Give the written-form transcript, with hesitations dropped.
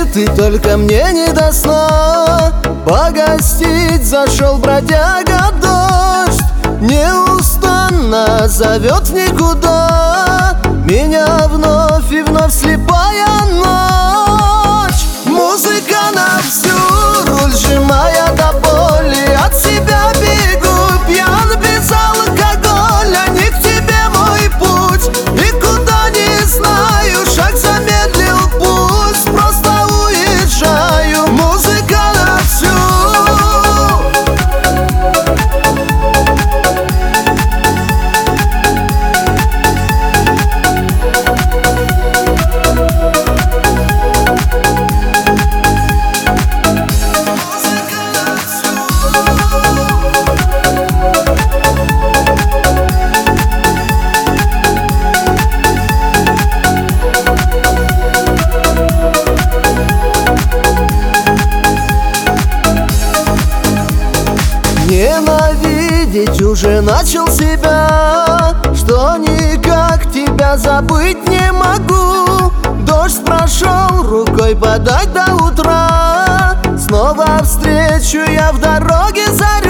ты только мне не до сна. Погостить зашел бродяга дождь, неустанно зовет в никуда. Меня вновь и вновь слепая ночь. Музыка на всю, руль сжимая до боли. От себя бегу, пьян без алкоголя. Не к тебе мой путь, и куда не знаю. Шаг замедлил пусть, просто уезжаю. Музыка на всю. Ненавидеть уже начал себя, что никак тебя забыть не могу. Дождь прошел, рукой подать до утра. Снова встречу я в дороге зарю.